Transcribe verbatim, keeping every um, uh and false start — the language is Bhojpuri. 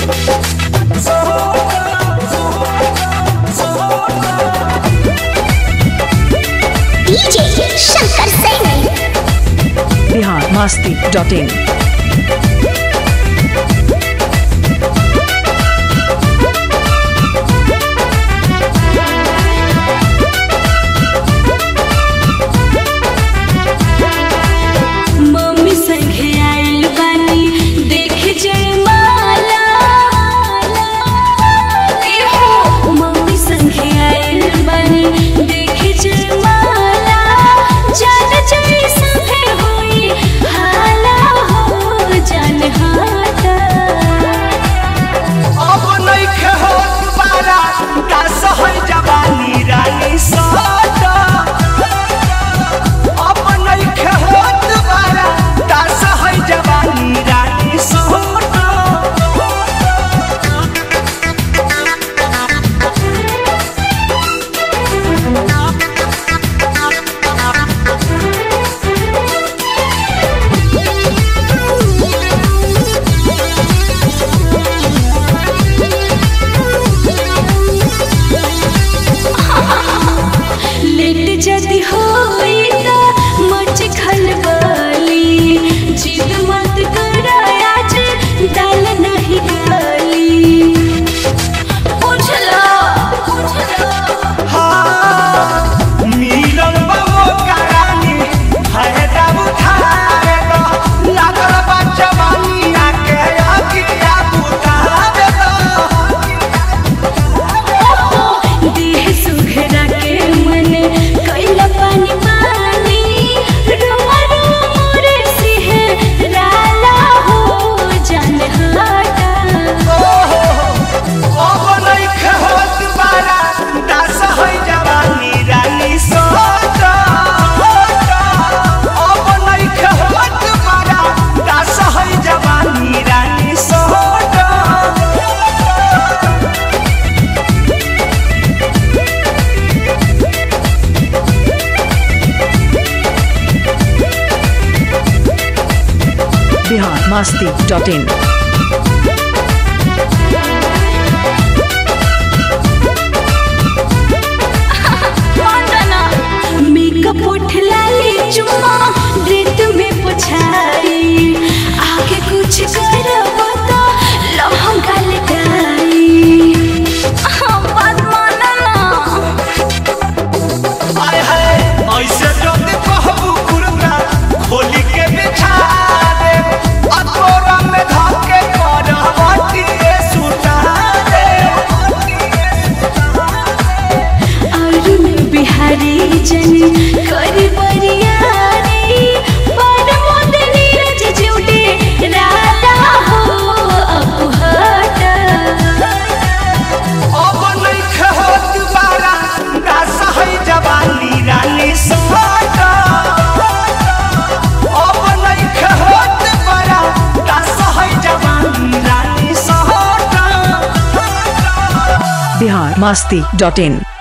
DJ Shankar Singh Bihar Masti dot in. Bihar Masti dot in. Makeup उठलाली चुम्मा रेत में पुछाई आगे कुछ करबो तो लहंगा लगाई। बात माना ना आय हाय ऐसे जब कहबू कुर्ता खोली के बिछा दे अतोरा में धके करवटी सुता दे। और में बिहारी जन करी बरियारी पर मोदनी रज जुटे राधा हो अब हट। अब नहीं खहत बारा दास है जवानी रानी सट। अब नहीं खहत बारा दास है जवानी रानी सट। बिहार मस्ती डॉट इन।